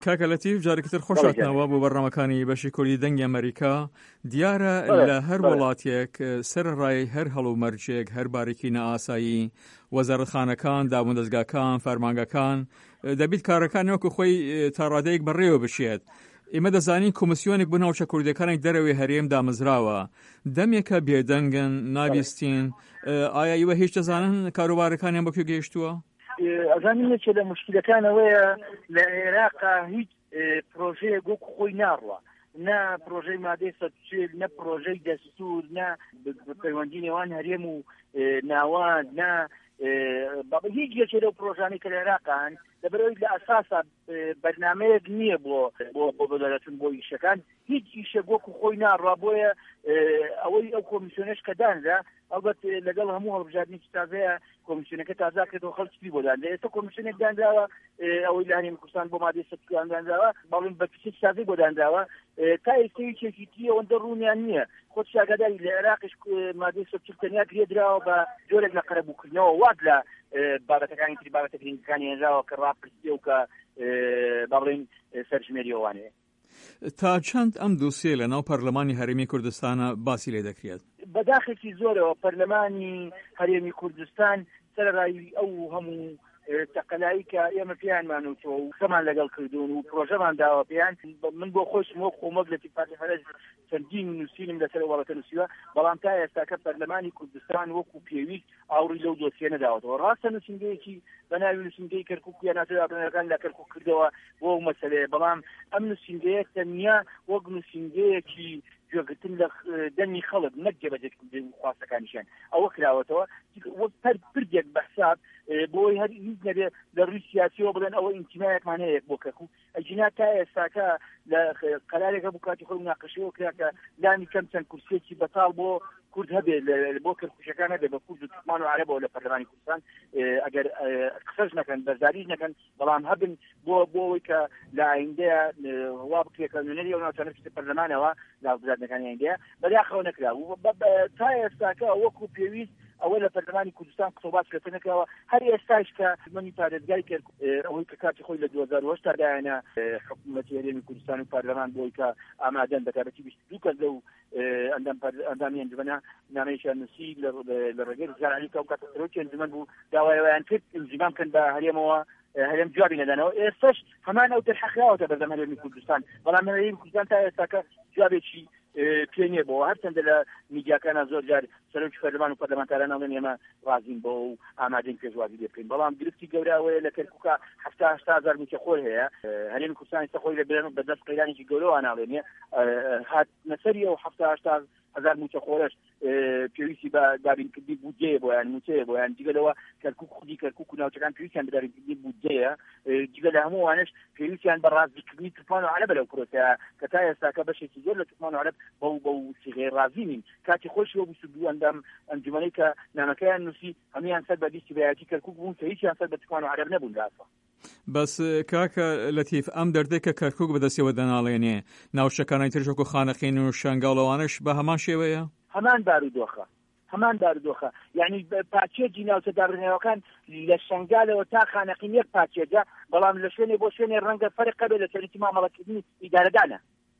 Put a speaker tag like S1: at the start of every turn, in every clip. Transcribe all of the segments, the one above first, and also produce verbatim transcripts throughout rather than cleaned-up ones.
S1: کاکە لەتیف جارێکتر خۆشاتنەوە بۆ بەڕامەکانی بەشی کوردی دەنگی ئەمریکا. دیارە لە هەر وڵاتێک سەرڕای هەر هەڵومەرجێک هەر باریکی نەئاسایی وەزارەتخانەکان دابووندەزگاکان فەرمانگەکان دەبیت کارەکان وەکو خۆی تا ڕادەیەک بەڕێوە بشێت. ئێمە دەزانین کۆمسیۆنێک بۆ ناوچە کوردەکانی دەرەوەی هەرێم دامەزراوە دەمێکە بێدەنگن نابیستین. ئایا ئێوە هیچ دەزانن کاروبارەکانیان بەکوێ گەیشتووە؟
S2: ئەزانین یەکێ لە مشکلەکانەوەیە لە عێراقا هیچ پرۆژەیەک وەکو خۆی ناڕوە، نە پرۆژەی مادەی سەد و چل، نە پرۆژەی دەستور، نە پەیوەندی نێوان هەرێم و ناوان، نە هیچ یەکێ لەو پرۆژانەی کە لە عێراقان لەبەرەوەی لە ئەساسا بەرنامەیەک نییە بۆ بۆ بەدەرەچوون بۆ ئیشەکان، هیچ ئیشێک وەکو خۆی ناڕوا. بۆیە ئەوەی ئەو کۆمیسیۆنەش کە دانرا ئەلبەت لەگەڵ هەموو هەڵبژاردنێکی تازەیە کۆمیسیۆنەکە تازا کردەوە خەڵکی بۆ دانرا. ئێستا کۆمیسیۆنێک دانراوە ئەوەی لە هەرێمی کوردستان بۆ مادەی سەد و چل دانراوە، بەڵێن بە پرسێکی تازەی بۆ دانراوە. تا ئێستا هیچێکی تری ئەوەندە ڕوونیان نییە. خۆت ئاگاداری لە عێراقیش مادەی سەد و چل تەنیا کرێدراوە بە جۆرێک لە قەرەبووکردنەوە وات لە بابەتەکانی تری بابەتە گرنگەکانی هێنراوە کە ڕاپرسیە و کە بەڵێن سەرژمێریەوانەیە.
S1: تا چەند ئەم دووسیە لە ناو پەرلەمانی هەرێمی کوردستانە باسی لێ دەکرێت؟
S2: بەداخێکی زۆرەوە پەرلەمانی هەرێمی کوردستان سەرڕای ئەو هەموو تەقەلایی کە ئێمە پیانمان وتەوە و خەمان لەگەڵ کردوون و پرۆژەمان داوە پێیان. من بۆ خۆشم وەک خۆمەک لە تیپارتی فەرەج چەندین نووسینم لەسەر وڵاتە نووسیوە، بەڵام تا ئێستاکە پەرلەمانی کوردستان وەکو پێویست ئاوڕی لەو دۆسیە نەداوەتەوە. ڕاستە نووسینگەیەکی بە ناوی نووسینگەی کەرکووک یان ناتوانەکان لە کەرکووک کردەوە بۆ ئەو مەسەلەیە، بەڵام ئەم نووسینگەیە تەنیا وەک نووسینگەیەکی گوێگرتن لە دەمی خەڵک نەک جێبەجێکردن خواستەکانیشیان ئەوە کراوەتەوە وەک هەر پردێک بەحساب بۆی هەر هیچ نەبێ لە ڕووی سیاسیەوە بڵێن ئەوە ئینتیمایەکمان هەیە بۆ کەرکووک. ئەجینا تا ئێستاکە لە قەرارێکە بوو کاتی خۆی مناقەشەوە کرا کە لانی کەم چەند کورسێکی بەتاڵ بۆ کورد هەبێ بۆ کەرکووشەکان هەبێ بە کورد و تورکمان و عەرەبەوە لە پەرلەمانی کوردستان، ئەگەر قسەش نەکەن بەرزاریش نەکەن، بەڵام هەبن بۆ بۆەوەی کە لە ئایندەیە وا بکرێت کە نوێنەری ئەو ناوچانەی پەرلەمانەوە لاوزاردنەکانی ئایندەیە بەداخەوە نەکرا. تا ئێستاکە وەکو پێویست ئەوە لە پەرلەمانی کوردستان قسەباس کردنەکەەوە. هەر ئێستاش کە منی پارێزگای کرد ئەوەی کە کاتی خۆی لە دوو هەزار و هەشت دایانە حکوومەتی هەرێمی کوردستان و پارلەمان بۆی کە ئامادەن بە تایبەتی بیست و دوو کەس لەو ئەندامی ئەنجومەنە نامەیەکیان نووسی لە ڕێگەی ڕزگار عەلی کە کاتەسەرۆکی ئەنجومەن بوو داوایەوەیان کرد ئەنجومان بکەن بە هەرێمەوە هەرێم جوابی نەدانەوە. ئێستاش هەمان ئەو دەرحەقراوەتە بەردەم هەرێمی کوردستان، بەڵام هەرێمی کوردستان تا ئێستاکە جوابێکی پێ نییە بۆ هەرچەندە لە میدیاکانە زۆر جار سەرۆکی پەرلەمان و پەرلەمانتاران ئەڵێن ئێمە ڕازین بۆ و ئامادەین پێشوازی لێ بکەین، بەڵام گرفتی گەورەوەیە لە کەرکووکە هەفتا هەشتا هەزار موچەخۆر هەیە. هەرێمی کوردستان ئێستا خۆی لە بەدەست قەیرانێکی گەورەوە ناڵێنێ هاتنەسەری ئەو هەفتا هەشتا هەزار موچەخۆرەش پێویستی بە دابینکردنی بودجەیە بۆیان موچەیە بۆیان جگەلەوە کەرکووک خودی کەرکووک و ناوچەکان پێویستیان بە دابینکردنی بودجەیە، جگە لە هەمووانش پێویستیان بە ڕازیکردنی تورکمان و عەرەبە لەو پرۆسەیە کە تا ئێستاکە بەشێکی زۆر لە تورکمان و عەرەب بەو بەو سیغەی ڕازی نین. کاتی خۆشیەوە بیست و دوو ئەندام ئەنجومەنەی کە نامەکەیان نووسی هەموویان سەر بە بیستی بەیەتی کەرکووک بوون کە هیچیان سەر بە تورکمان و عەرەب نەبوون لاسا.
S1: بەس کاکە لەتیف ئەم دەردێک کە کەرکووک بەدەستیەوە دەناڵێنێ ناوچەکانی ترش وەکو خانەقین و شنگاڵەوانش بە هەمان شێوەیە؟
S2: هەمان بارودۆخە هەمان بارودۆخە، یعنی پاچێجی ناوچەدارڕنەوەکان لە شنگالەوە تا خانەقین یەک پاچێجە، بەڵام لە شوێنێ بۆ شوێنێ ڕەنگە فەرقە بێ لە سەرەکی مامەڵەکردنی ئیدارەدانە.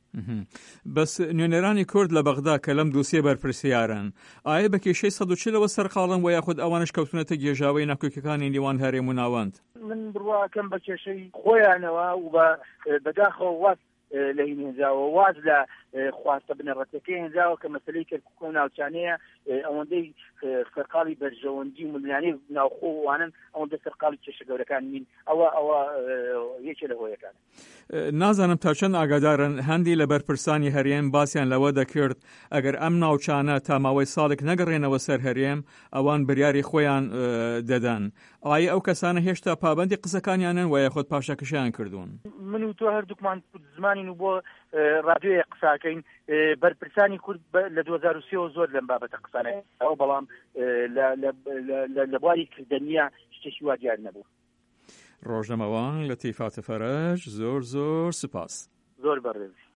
S1: بەس نوێنەرانی کورد لە بەغدا کە لەم دووسیە بەرپرسیارن ئایا بە کێشەی سەد و چلەوە سەرقاڵن و یاخود ئەوانش کەوتونەتە گێژاوەی ناکۆکیەکانی نێوان هەرێم و ناوەند؟
S2: من بڕواکەم بە کێشەی خۆیانەوە و بە بەداخەوە واز لە هین هێنراوە، واز لە خواستە بنەڕەتەکەی هێنراوە کە مەسەلەی کەرکووک و ناوچانەیە ئەوەندەی سەرقاڵی بەرژەوەندی و ملیانەی ناوخۆوانن ئەوەندە سەرقاڵی کێشە گەورەکان نین. ئەوە ئەوە یەکێ لە هۆیەکانە.
S1: نازانم تا چەند ئاگادارن هەندی لە بەرپرسانی هەرێم باسییان لەوە دەکرد ئەگەر ئەم ناوچانە تا ماوەی ساڵێک نەگەڕێنەوە سەر هەرێم ئەوان بریاری خۆیان دەدەن. ئایا ئەو کەسانە هێشتا پابەندی قسەکانیانن و یاخود پاشەکەشیان کردوون؟
S2: من و تۆ هەردووکمان زمانین و بۆ ڕادیۆیە قساکەین بەرپرسانی کورد لە دوو هەزار و سێ زۆر لەم بابەتە قسانە ئەو بەڵام لە بواری کردنیە شتێکی وا دیار نەبوو.
S1: ڕۆژنەمەوان لەتیف فەرەج زۆر زۆر سوپاس.
S2: زۆر بەڕێز.